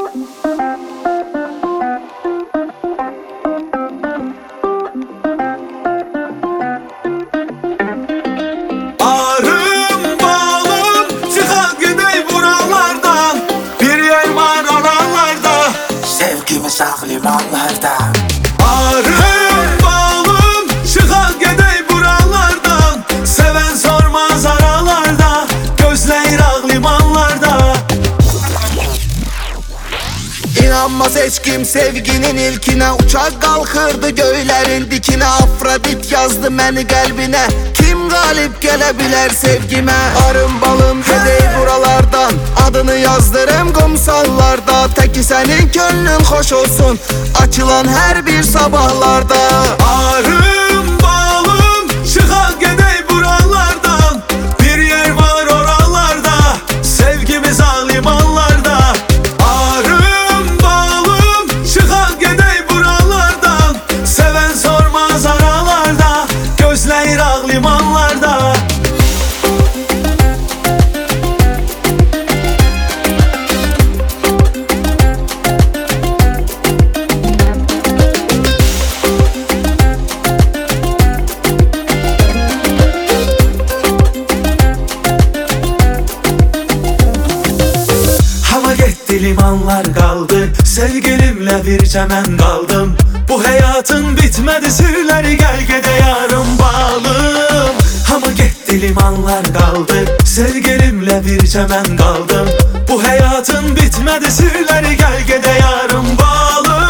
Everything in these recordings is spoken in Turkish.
Arım balım çıkar gidey buralardan, bir yer var oralarda, Sevgimi sağ limanlarda. Arım balım çıkar gidey buralardan, seven sormaz aralarda, gözler ağ limanlarda. İnanmaz hiç kim sevginin ilkine, uçak kalkırdı göylerin dikine, Afrodit yazdı məni qəlbinə, kim galip gelebilir sevgime? Arım balım gedey buralardan, adını yazdırım kumsallarda, teki senin gönlün hoş olsun, açılan her bir sabahlarda. Arım balım çıkar gidey buralardan, bir yer var oralarda, sevgimiz ağ limanlarda. Arım balım çıkar gidey buralardan, seven sormaz aralarda, gözler ağ limanlarda. Hava gitti limanlar kaldı, sevgilimle bir çemen kaldım. Bu hayatın bitmedi sırları, gel gide yarım balım. Hava gitti limanlar kaldı, sevgilimle bir çemen kaldım. Bu hayatın bitmedi sırları, gel gide yarım balım.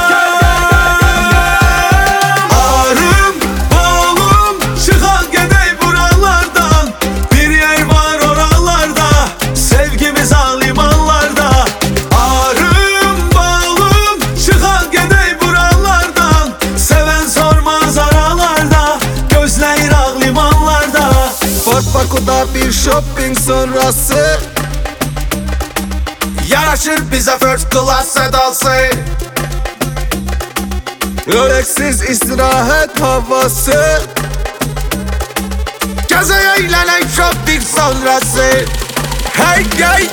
Arım balım çıkar gidey buralardan, bir yer var oralarda, sevgimiz ağ limanlarda. Arım balım çıkar gidey buralardan, seven sormaz aralarda, gözler ağ limanlarda. Fort Baku'da bir shopping sonrası, Yaraşır bize first class sedası. Rolexsiz istirahat havası, Geze eğlenen shopping sonrası. hey hey